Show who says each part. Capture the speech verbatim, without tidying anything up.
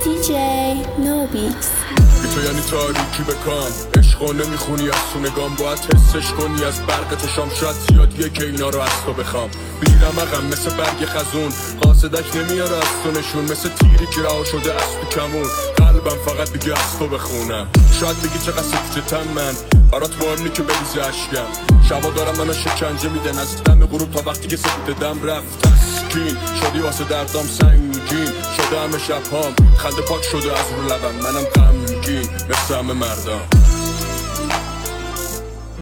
Speaker 1: دی جی نوبیکس.
Speaker 2: بی تو یعنی تاریکی بکام، عشقو نمیخونی از تو نگام، باید حسش کنی از برق چشام، شاید زیادیه که اینا رو از تو بخوام. بیرم اقم مثل برگ خزون، قاصدک نمیاره از تو نشون، مثل تیری که رها شده از تو کمون، قلبم فقط بگه از تو بخونم. شاید بگی چقدر سکتتم من، برات مهم نی که بریزه اشکم، شبا دارم منو شکنجه میدن از دم غروب تا وقتی که سکت دم رفت. تسکین شدی واسه دردام سنگین شده، همه شبهام خنده پاک شده از رو لبم، منم غمگین مثل همه مردم.